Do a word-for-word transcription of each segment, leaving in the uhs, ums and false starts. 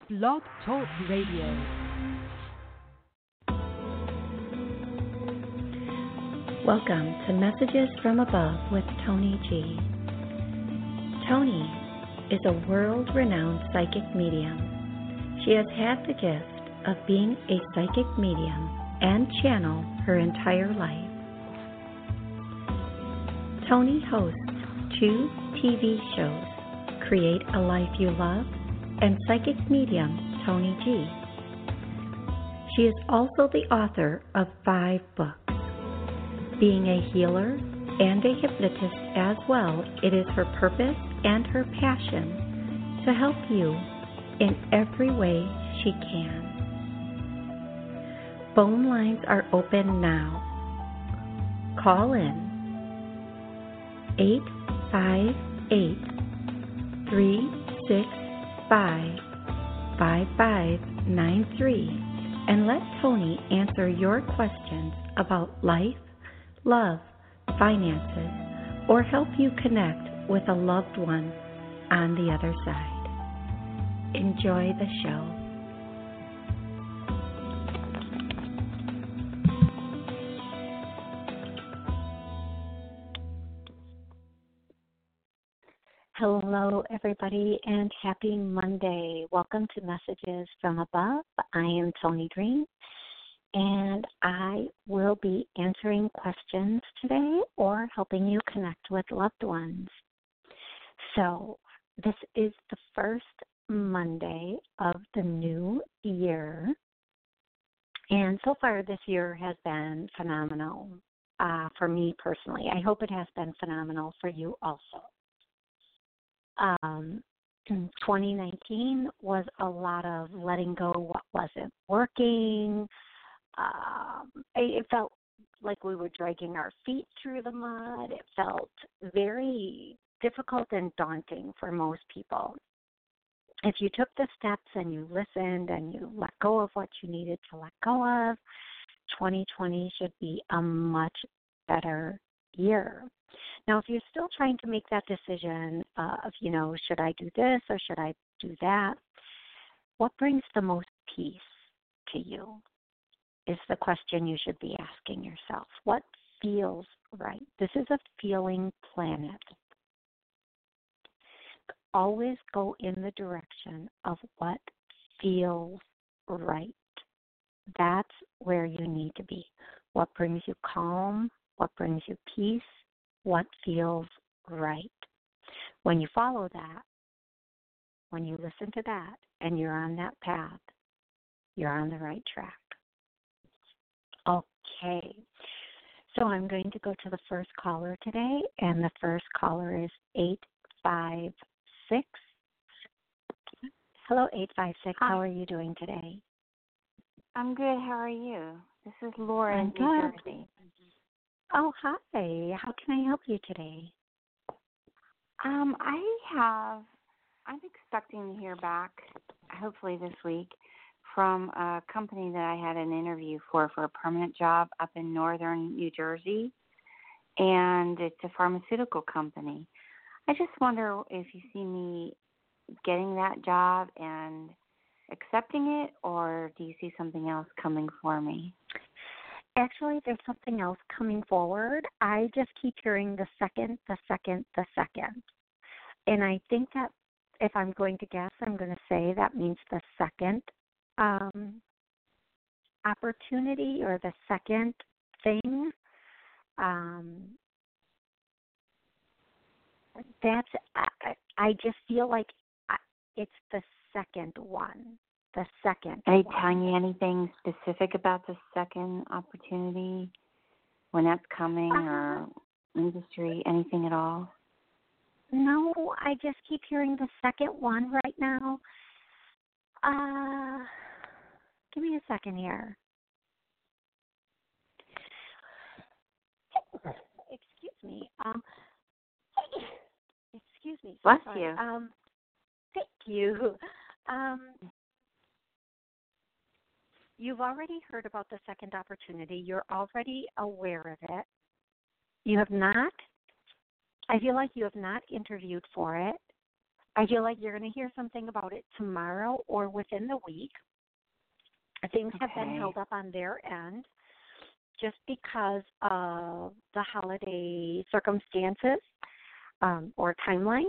Blog Talk Radio. Welcome to Messages from Above with Tony G. Tony is a world-renowned psychic medium. She has had the gift of being a psychic medium and channel her entire life. Tony hosts two T V shows, Create a Life You Love and Psychic Medium Tony G. She is also the author of five books. Being a healer and a hypnotist as well, it is her purpose and her passion to help you in every way she can. Phone lines are open now. Call in eight five eight, three six five, five five nine three and let Tony answer your questions about life, love, finances, or help you connect with a loved one on the other side. Enjoy the show. Hello, everybody, and happy Monday. Welcome to Messages from Above. I am Tony Green, and I will be answering questions today or helping you connect with loved ones. So, this is the first Monday of the new year, and so far this year has been phenomenal uh, for me personally. I hope it has been phenomenal for you also. Um, twenty nineteen was a lot of letting go what wasn't working. Um, it felt like we were dragging our feet through the mud. It felt very difficult and daunting for most people. If you took the steps and you listened and you let go of what you needed to let go of, twenty twenty should be a much better year. Now, if you're still trying to make that decision uh, of, you know, should I do this or should I do that, what brings the most peace to you is the question you should be asking yourself. What feels right? This is a feeling planet. Always go in the direction of what feels right. That's where you need to be. What brings you calm? What brings you peace? What feels right? When you follow that, when you listen to that, and you're on that path, you're on the right track. Okay, so I'm going to go to the first caller today, and the first caller is eight five six. Hello, eight five six. Hi. How are you doing today? I'm good. How are you? This is Laura in I'm New good. Jersey. Oh, hi. How can I help you today? Um, I have, I'm expecting to hear back, hopefully this week, from a company that I had an interview for for a permanent job up in northern New Jersey, and it's a pharmaceutical company. I just wonder if you see me getting that job and accepting it, or do you see something else coming for me? Actually, there's something else coming forward. I just keep hearing the second, the second, the second. And I think that if I'm going to guess, I'm going to say that means the second um, opportunity or the second thing. Um, that's, I, I just feel like I, it's the second one. The second Are you one. telling me anything specific about the second opportunity, when that's coming, Uh, or industry, anything at all? No, I just keep hearing the second one right now. Uh, give me a second here. Excuse me. Um, excuse me. Bless Sorry. you. Um, thank you. Um, you've already heard about the second opportunity. You're already aware of it. You have not, I feel like you have not interviewed for it. I feel like you're going to hear something about it tomorrow or within the week. Things have been Okay. held up on their end just because of the holiday circumstances um, or timelines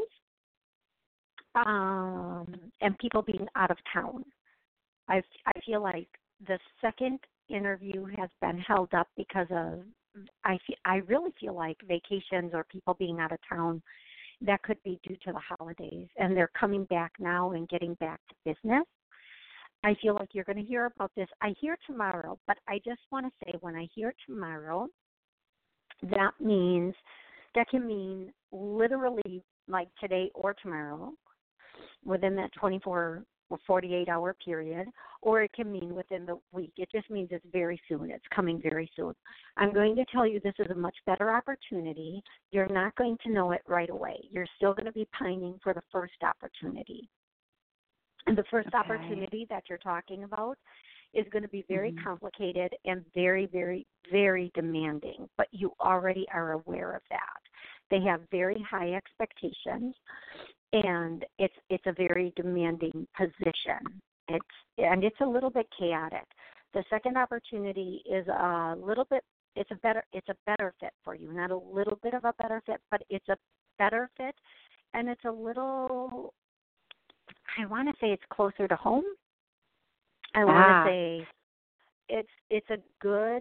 um, and people being out of town. I, I feel like the second interview has been held up because of, I, fe- I really feel like vacations or people being out of town, that could be due to the holidays. And they're coming back now and getting back to business. I feel like you're going to hear about this. I hear tomorrow, but I just want to say when I hear tomorrow, that means, that can mean literally like today or tomorrow within that twenty-four or forty-eight hour period, or it can mean within the week. It just means it's very soon. It's coming very soon. I'm going to tell you this is a much better opportunity. You're not going to know it right away. You're still going to be pining for the first opportunity. And the first Okay. opportunity that you're talking about is going to be very Mhm. complicated and very, very, very demanding, but you already are aware of that. They have very high expectations, and it's it's a very demanding position. It's and it's a little bit chaotic. The second opportunity is a little bit it's a better it's a better fit for you. Not a little bit of a better fit, but it's a better fit, and it's a little, I want to say it's closer to home. I want Ah. to say it's it's a good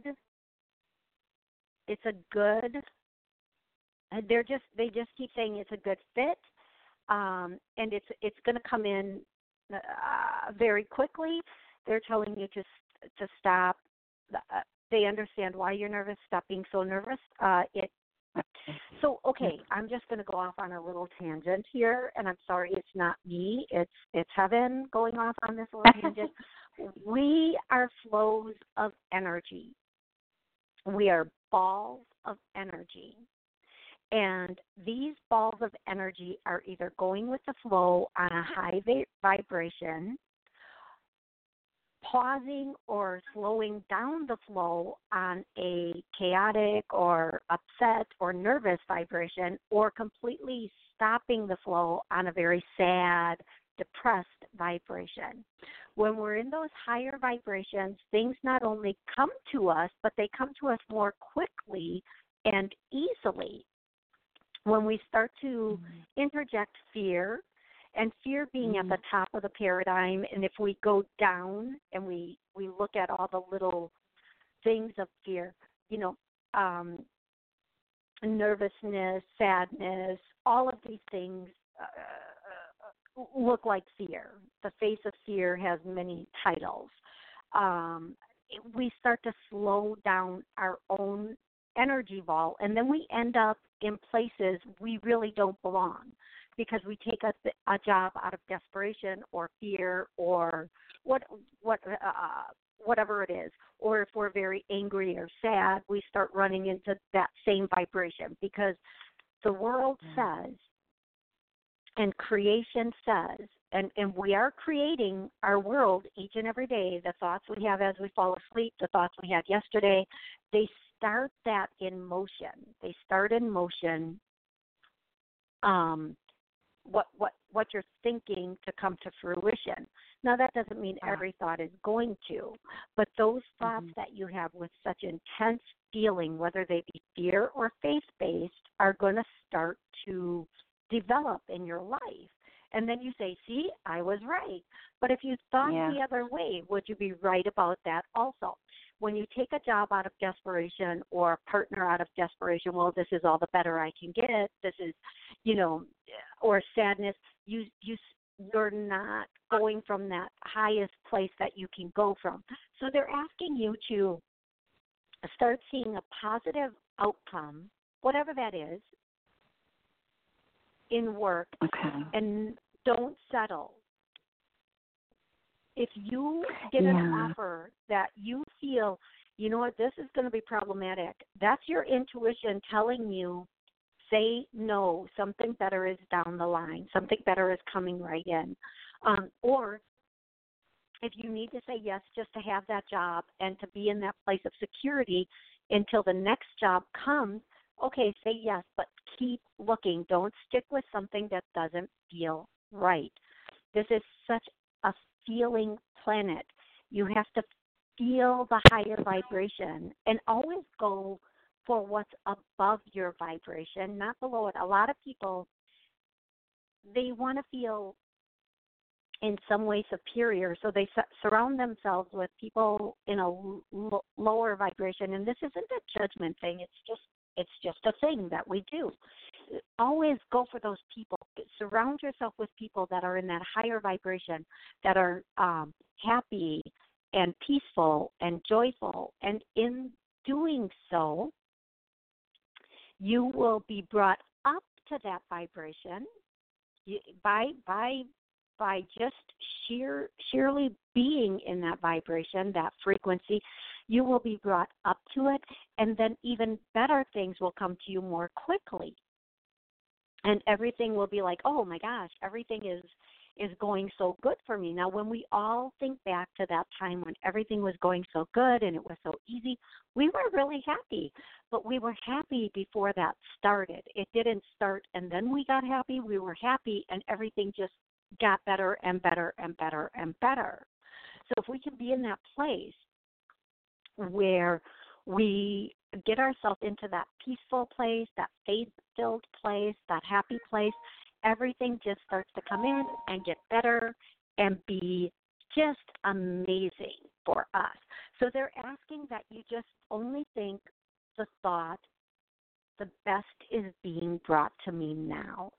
it's a good and they're just they just keep saying it's a good fit, um, and it's it's going to come in uh, very quickly. They're telling you to to stop. Uh, they understand why you're nervous. Stop being so nervous. Uh, it So, okay, I'm just going to go off on a little tangent here, and I'm sorry, it's not me. It's it's heaven going off on this little tangent. We are flows of energy. We are balls of energy. And these balls of energy are either going with the flow on a high va- vibration, pausing or slowing down the flow on a chaotic or upset or nervous vibration, or completely stopping the flow on a very sad, depressed vibration. When we're in those higher vibrations, things not only come to us, but they come to us more quickly and easily. When we start to interject fear, and fear being Mm. at the top of the paradigm, and if we go down and we, we look at all the little things of fear, you know, um, nervousness, sadness, all of these things uh, look like fear. The face of fear has many titles. Um, we start to slow down our own energy ball, and then we end up in places we really don't belong because we take a, a job out of desperation or fear or what what uh, whatever it is. Or if we're very angry or sad, we start running into that same vibration because the world says and creation says, and, and we are creating our world each and every day. The thoughts we have as we fall asleep, the thoughts we had yesterday, they start that in motion. They start in motion um, what, what, what you're thinking to come to fruition. Now, that doesn't mean every thought is going to, but those thoughts mm-hmm. that you have with such intense feeling, whether they be fear or faith-based, are going to start to develop in your life. And then you say, see, I was right. But if you thought yeah. the other way, would you be right about that also? When you take a job out of desperation or a partner out of desperation, well, this is all the better I can get, this is, you know, or sadness, you, you, you're not going from that highest place that you can go from. So they're asking you to start seeing a positive outcome, whatever that is, in work, okay. and don't settle. If you get yeah. an offer that you feel, you know what, this is going to be problematic, that's your intuition telling you, say no, something better is down the line, something better is coming right in. Um, or if you need to say yes just to have that job and to be in that place of security until the next job comes, okay, say yes, but keep looking. Don't stick with something that doesn't feel right. This is such a feeling planet. You have to feel the higher vibration and always go for what's above your vibration, not below it. A lot of people, they want to feel in some way superior, so they su- surround themselves with people in a l- lower vibration. And this isn't a judgment thing. It's just it's just a thing that we do. Always go for those people. Surround yourself with people that are in that higher vibration, that are um, happy and peaceful and joyful. And in doing so, you will be brought up to that vibration you, by by by just sheer sheerly being in that vibration, that frequency. You will be brought up to it, and then even better things will come to you more quickly. And everything will be like, oh my gosh, everything is is going so good for me. Now, when we all think back to that time when everything was going so good and it was so easy, we were really happy. But we were happy before that started. It didn't start and then we got happy. We were happy and everything just got better and better and better and better. So if we can be in that place where we get ourselves into that peaceful place, that faith-filled place, that happy place, everything just starts to come in and get better and be just amazing for us. So they're asking that you just only think the thought, the best is being brought to me now.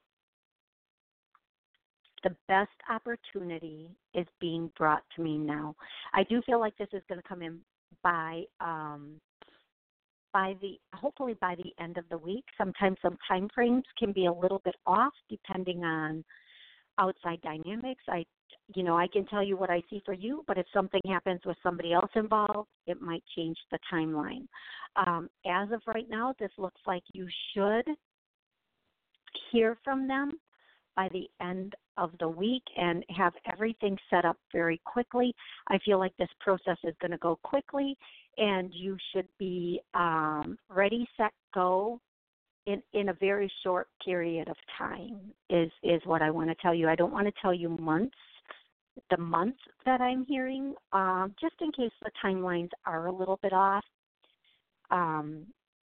The best opportunity is being brought to me now. I do feel like this is going to come in by um, by the hopefully by the end of the week. Sometimes some time frames can be a little bit off depending on outside dynamics. I you know, I can tell you what I see for you, but if something happens with somebody else involved, it might change the timeline. Um, as of right now, this looks like you should hear from them by the end of the week and have everything set up very quickly. I feel like this process is going to go quickly, and you should be um, ready, set, go in, in a very short period of time is, is what I want to tell you. I don't want to tell you months, the month that I'm hearing, um, just in case the timelines are a little bit off. Um,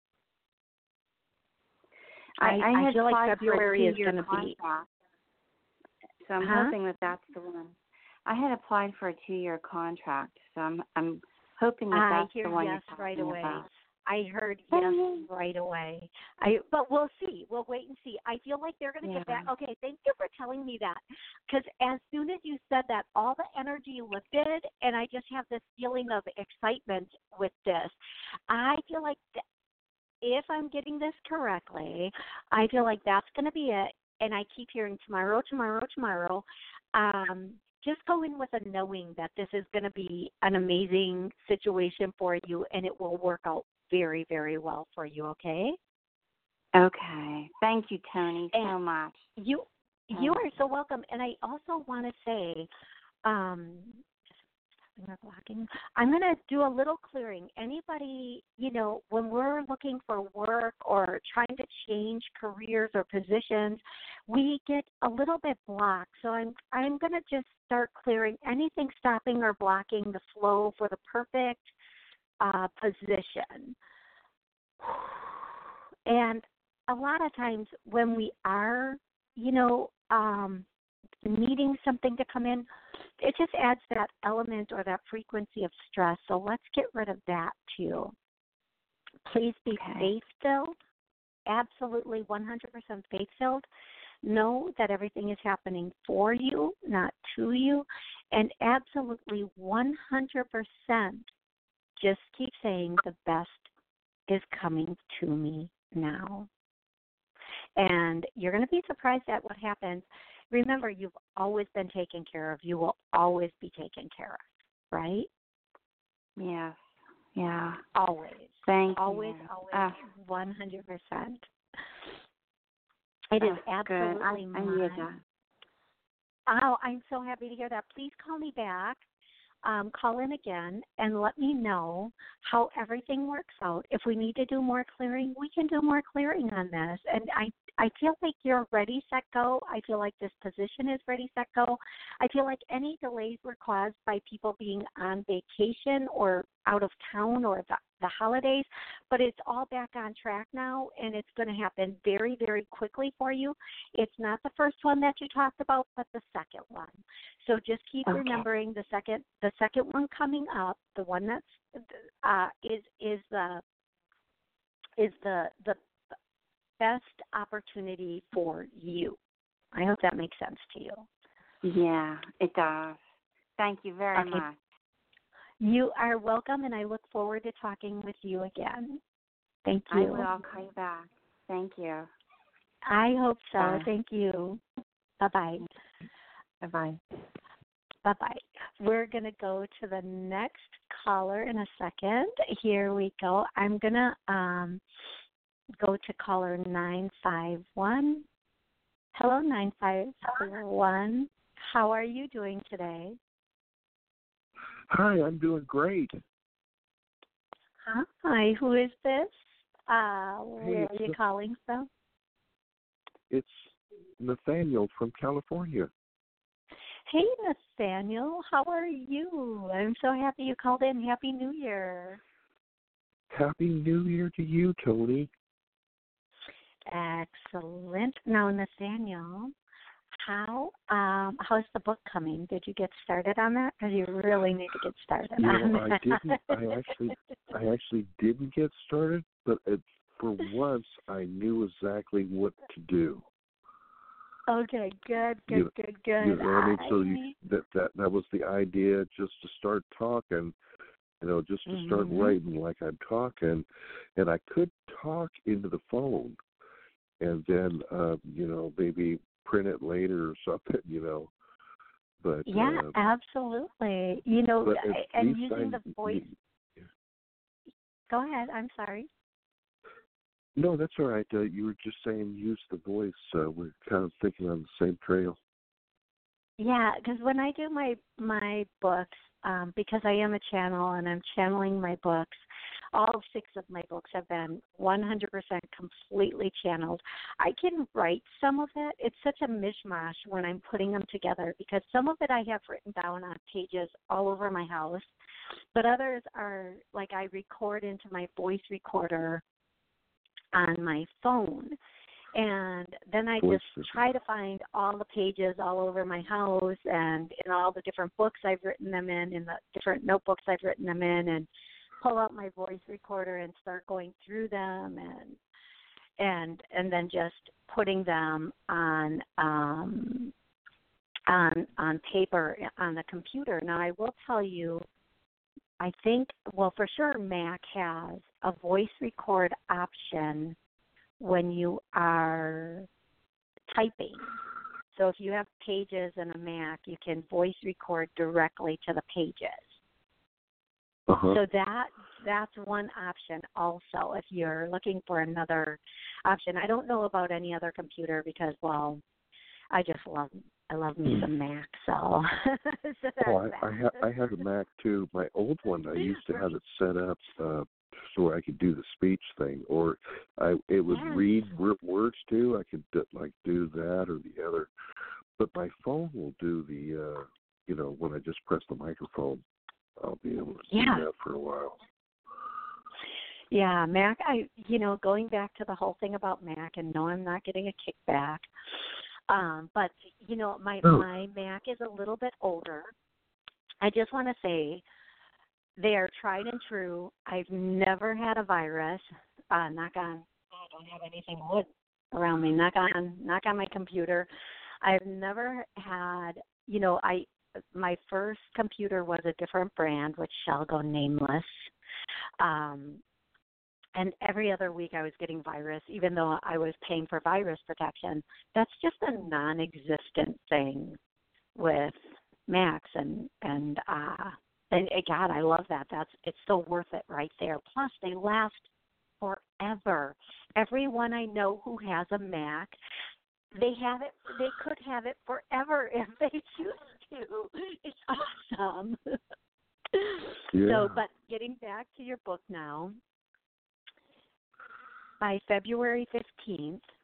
I, I, I, I had feel like applied February is for a going to two-year be. contract, so I'm Huh? hoping that that's the one. I had applied for a two-year contract, so I'm I'm hoping that I that's hear the one yes you're right talking away. about. I heard Oh, yes yeah. right away. I but we'll see. We'll wait and see. I feel like they're going to Yeah. get back. Okay, thank you for telling me that. Because as soon as you said that, all the energy lifted, and I just have this feeling of excitement with this. I feel like th- if I'm getting this correctly, I feel like that's going to be it. And I keep hearing tomorrow, tomorrow, tomorrow. Um, just go in with a knowing that this is going to be an amazing situation for you, and it will work out very, very well for you, okay? Okay. Thank you, Tony, And so much. you you are so welcome. And I also want to say, um, we're blocking. I'm going to do a little clearing. Anybody, you know, when we're looking for work or trying to change careers or positions, we get a little bit blocked. So I'm I'm going to just start clearing anything stopping or blocking the flow for the perfect uh, position. And a lot of times when we are, you know, um, needing something to come in, it just adds that element or that frequency of stress. So let's get rid of that too. Please be Okay. faith-filled, absolutely one hundred percent faith-filled. Know that everything is happening for you, not to you, and absolutely one hundred percent just keep saying the best is coming to me now. And you're going to be surprised at what happens. Remember, you've always been taken care of. You will always be taken care of, right? Yes. Yeah. Always. Thank Always, you. always, Uh, one hundred percent. It is uh, absolutely good. I, I mine. needed that. Oh, I'm so happy to hear that. Please call me back. Um, call in again and let me know how everything works out. If we need to do more clearing, we can do more clearing on this. And I, I feel like you're ready, set, go. I feel like this position is ready, set, go. I feel like any delays were caused by people being on vacation or out of town or the, the holidays, but it's all back on track now, and it's going to happen very, very quickly for you. It's not the first one that you talked about, but the second one. So just keep Okay. remembering the second, the second one coming up, the one that's uh, is is the is the the best opportunity for you. I hope that makes sense to you. Yeah, it does. Thank you very Okay. much. You are welcome, and I look forward to talking with you again. Thank you. I will. I'll call you back. Thank you. I hope so. Bye. Thank you. Bye-bye. Bye-bye. Bye-bye. We're going to go to the next caller in a second. Here we go. I'm going to um, go to caller nine five one. Hello, nine five one. How are you doing today? Hi, I'm doing great. Hi, who is this? Uh, where Hey, are you it's, calling from? it's Nathaniel from California. Hey, Nathaniel, how are you? I'm so happy you called in. Happy New Year. Happy New Year to you, Tony. Excellent. Now, Nathaniel, how um how's the book coming? Did you get started on that? Because you really need to get started You on know, I that. didn't. I actually, I actually didn't get started, but it, for once, I knew exactly what to do. Okay, good, good, You, good, good. you know what I mean? So I- you, that that that was the idea, just to start talking. You know, just to start Mhm. writing like I'm talking, and I could talk into the phone, and then uh, you know, maybe print it later or something. You know, but Yeah, uh, absolutely. You know, but at and least using I, the voice. Go ahead. I'm sorry. No, that's all right. Uh, you were just saying use the voice. Uh, we're kind of thinking on the same trail. Yeah, because when I do my my books, um, because I am a channel and I'm channeling my books, all six of my books have been one hundred percent completely channeled. I can write some of it. It's such a mishmash when I'm putting them together because some of it I have written down on pages all over my house, but others are like I record into my voice recorder on my phone. And then I Voice just try to find all the pages all over my house and in all the different books I've written them in, in the different notebooks I've written them in, and pull out my voice recorder and start going through them and and and then just putting them on um, on on paper on the computer. Now I will tell you, I think well for sure Mac has a voice record option when you are typing. So if you have pages in a Mac, you can voice record directly to the pages. Uh-huh. So that that's one option also if you're looking for another option. I don't know about any other computer because, well, I just love I love me some Mac. So, so Oh, I, that's I, ha- I have a Mac too. My old one, I used to have it set up uh, so I could do the speech thing, or I it would Yes. read word- words too. I could do, like do that or the other. But my phone will do the, uh, you know, when I just press the microphone, I'll be able to Yeah. do that for a while. Yeah, Mac, I, you know, going back to the whole thing about Mac, and no, I'm not getting a kickback. Um, but, you know, my, Oh. my Mac is a little bit older. I just want to say they are tried and true. I've never had a virus. Uh, knock on, I don't have anything wood around me. Knock on, knock on my computer. I've never had, you know, I, my first computer was a different brand, which shall go nameless. Um, And every other week I was getting virus, even though I was paying for virus protection. That's just a non-existent thing with Macs, and and uh, and uh, God, I love that. That's it's still worth it right there. Plus, they last forever. Everyone I know who has a Mac, they have it. They could have it forever if they choose to. It's awesome. Yeah. So, but getting back to your book now. By February fifteenth,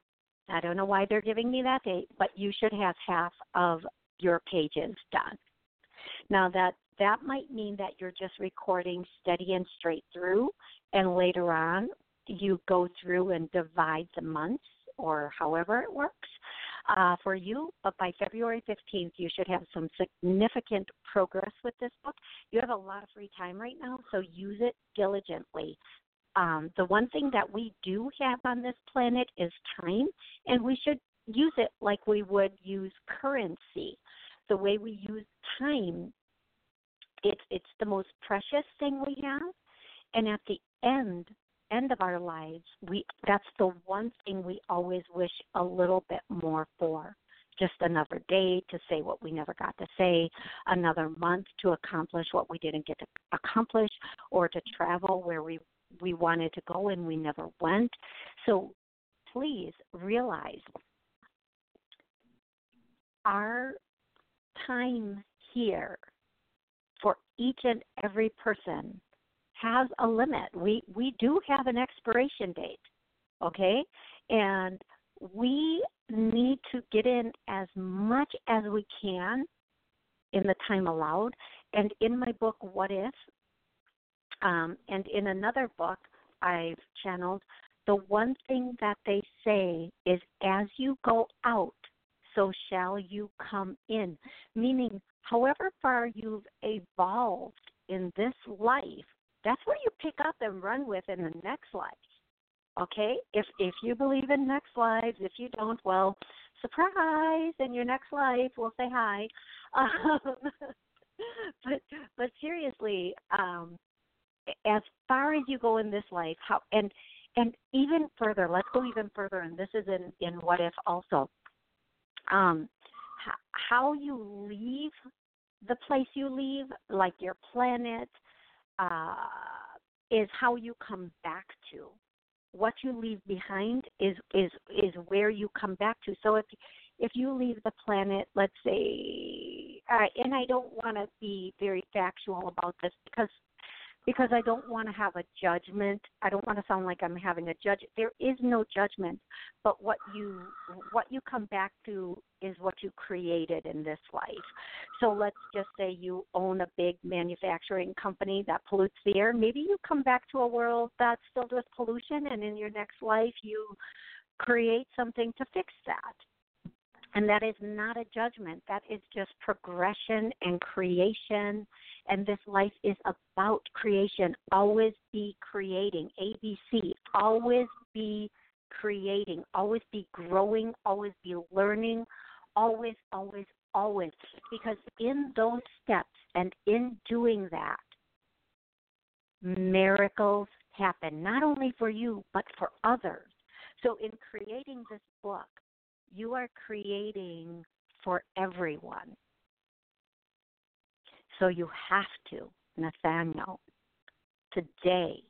I don't know why they're giving me that date, but you should have half of your pages done. Now that that might mean that you're just recording steady and straight through, and later on you go through and divide the months or however it works uh, for you. But by February fifteenth, you should have some significant progress with this book. You have a lot of free time right now, so use it diligently. Um, the one thing that we do have on this planet is time, and we should use it like we would use currency. The way we use time, it's it's the most precious thing we have, and at the end end of our lives, we that's the one thing we always wish a little bit more for. Just another day to say what we never got to say, another month to accomplish what we didn't get to accomplish, or to travel where we, we wanted to go and we never went. So please realize our time here for each and every person has a limit. We we do have an expiration date, okay? And we need to get in as much as we can in the time allowed. And in my book, What If, um, and in another book I've channeled, the one thing that they say is, as you go out, so shall you come in. Meaning, however far you've evolved in this life, that's where you pick up and run with in the next life. Okay? If if you believe in next lives, if you don't, well, surprise, in your next life, we'll say hi. Um, but but seriously, um, as far as you go in this life, how and and even further, let's go even further, and this is in, in What If also. Um, how you leave the place you leave, like your planet, uh, is how you come back to. What you leave behind is, is is where you come back to. So if if you leave the planet, let's say, uh, and I don't want to be very factual about this because because I don't want to have a judgment. I don't want to sound like I'm having a judge. There is no judgment, but what you what you come back to is what you created in this life. So let's just say you own a big manufacturing company that pollutes the air. Maybe you come back to a world that's filled with pollution, and in your next life you create something to fix that. And that is not a judgment. That is just progression and creation. And this life is about creation. Always be creating. A B C. Always be creating. Always be growing. Always be learning. Always, always, always. Because in those steps and in doing that, miracles happen. Not only for you, but for others. So in creating this book, you are creating for everyone. So you have to, Nathaniel, today,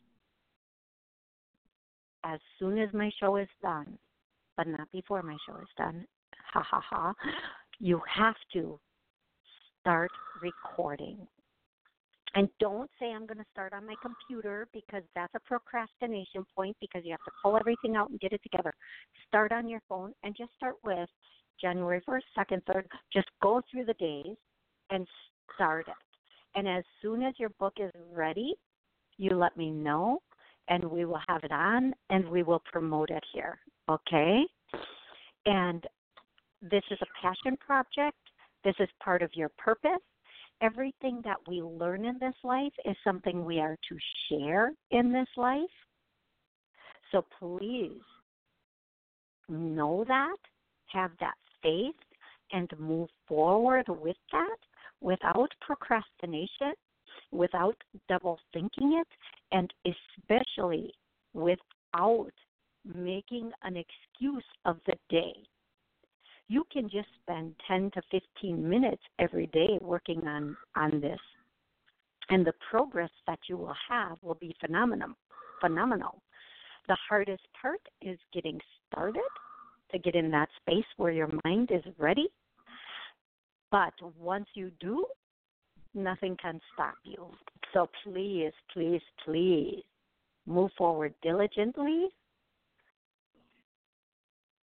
as soon as my show is done, but not before my show is done, ha ha ha, you have to start recording. And don't say I'm going to start on my computer, because that's a procrastination point, because you have to pull everything out and get it together. Start on your phone and just start with January first, second, third. Just go through the days and start it. And as soon as your book is ready, you let me know, and we will have it on, and we will promote it here, okay? And this is a passion project. This is part of your purpose. Everything that we learn in this life is something we are to share in this life. So please know that, have that faith, and move forward with that without procrastination, without double thinking it, and especially without making an excuse of the day. You can just spend ten to fifteen minutes every day working on, on this, and the progress that you will have will be phenomenal. Phenomenal. The hardest part is getting started, to get in that space where your mind is ready. But once you do, nothing can stop you. So please, please, please move forward diligently.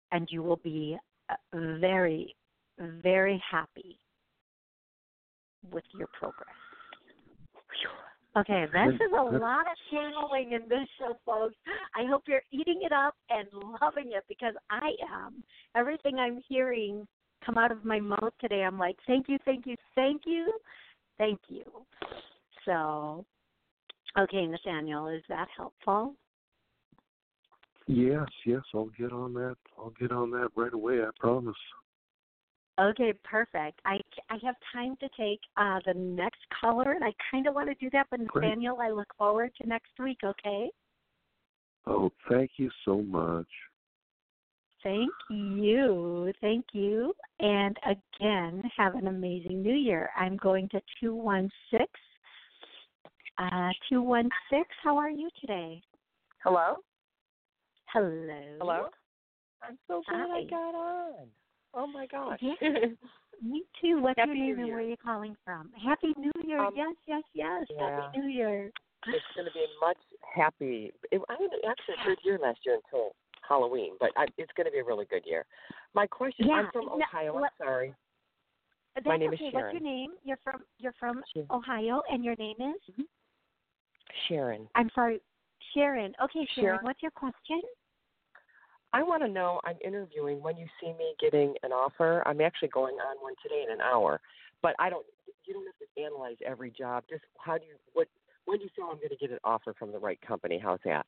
and you will be uh, very, very happy with your progress. Okay, this is a lot of channeling in this show, folks. I hope you're eating it up and loving it because I am. Everything I'm hearing come out of my mouth today, I'm like, thank you, thank you, thank you, thank you. So, okay, Nathaniel, is that helpful? Yes, yes, I'll get on that. I'll get on that right away, I promise. Okay, perfect. I, I have time to take uh, the next caller, and I kind of want to do that, but Nathaniel, Great. I look forward to next week, okay? Oh, thank you so much. Thank you. Thank you. And again, have an amazing new year. I'm going to two one six. Uh, two one six, how are you today? Hello? Hello. Hello? I'm so glad Hi. I got on. Oh, my gosh. Yeah, me too. What's Happy your name New and Year. where are you calling from? Happy New Year. Um, yes, yes, yes. yeah. Happy New Year. It's going to be much happy. It, I had actually a good year last year until Halloween, but I, it's going to be a really good year. My question, Yeah, I'm from no, Ohio. I'm what, sorry. That's My name okay. is Sharon. What's your name? You're from you're from Sharon. Ohio, and your name is? Mm-hmm. Sharon. I'm sorry, Sharon. Okay, Sharon, Sharon. What's your question? I want to know, I'm interviewing, when you see me getting an offer, I'm actually going on one today in an hour, but I don't, you don't have to analyze every job. Just how do you, what, when do you feel I'm going to get an offer from the right company? How's that?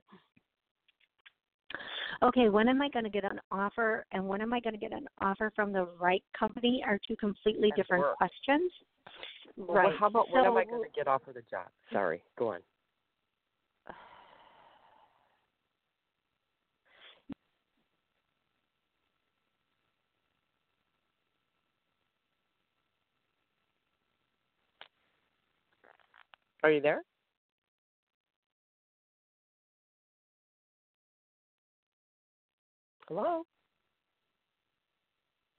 Okay, when am I going to get an offer and when am I going to get an offer from the right company are two completely That's different work. questions. Well, Right. how about when so, am I going to get offered a job? Sorry, go on. Are you there? Hello?